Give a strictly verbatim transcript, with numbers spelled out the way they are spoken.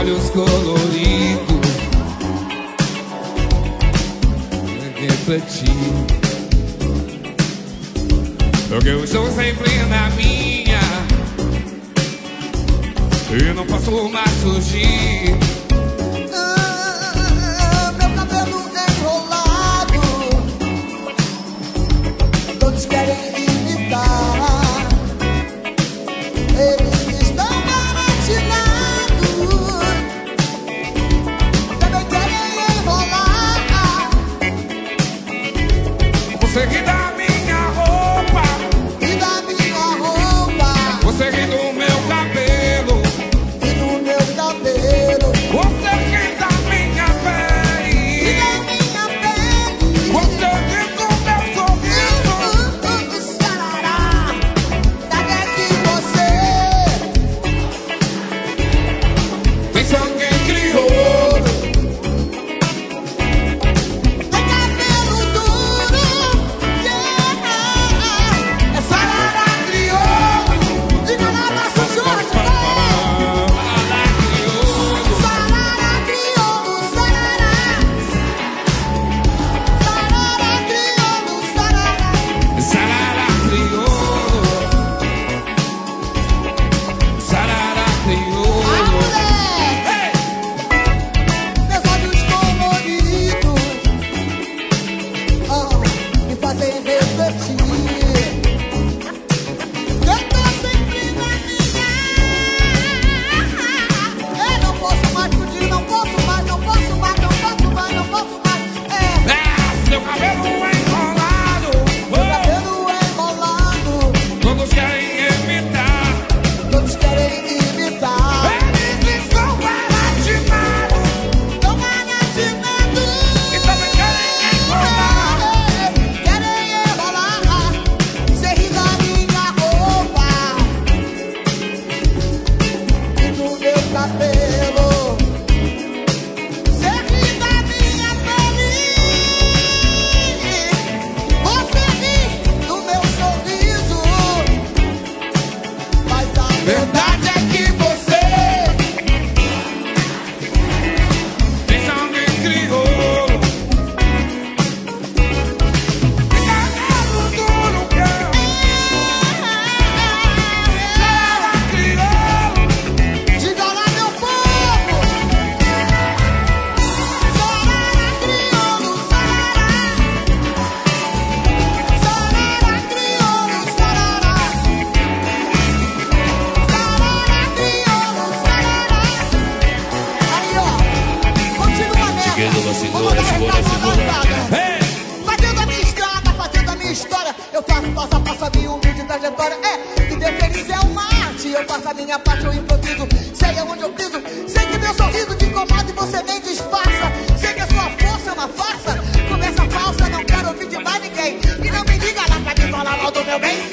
olhos coloridos refletir, porque eu estou sempre na minha e não posso mais fugir. Ah, meu cabelo enrolado, todos querem imitar. Eles estão baratinados, também querem enrolar. Você ri da minha roupa, E da minha roupa, você ri do meu cabelo, e do meu cabelo, você ri da minha pele, e da minha pele. você ri do meu sorriso. O sarará, cadê que você Pensa quem criou, tem cabelo duro? Yeah. É sarará, criou, diga na nossa Jorge. ela criou, Sarará crioulo, sarará. Sarará crioulo, sarará. Sarará criou, Sarará Ah, criou. mulher, meus olhos coloridos, ah, me fazem refletir. Eu tô sempre na minha. Eu não posso mais fugir, não posso mais, não posso mais, não posso mais, não posso mais. É, É, seu cabelo enrolado, cabelo enrolado, todos querem imitar. todos querem imitar. Eles estão baratinados Tão baratinados e também querem enrolar. querem enrolar. Cê ri da minha roupa e do meu cabelo. Cê ri da minha pele. Você ri do meu sorriso. Mas a Verdade é que você pensa alguém criou. E cabelo duro que ela criou. diga lá, meu povo. Sarará crioulo, sarará. Sarará crioulo, sarará. Sarará crioulo, sarará. Aí, ó, continua nessa. Segura, Vou mandar segura, recado segura, na segura. estrada. Ei! Fazendo a minha estrada, fazendo a minha história. Eu faço passo a passo a minha humilde trajetória. É, viver feliz é uma arte. Eu faço a minha parte, eu improviso. Sei aonde eu piso. Sei que meu sorriso te incomoda e você nem disfarça. Sei que a sua força é uma farsa. Começa falsa, não quero ouvir de mais ninguém. E não me diga lá pra me falar mal do meu bem.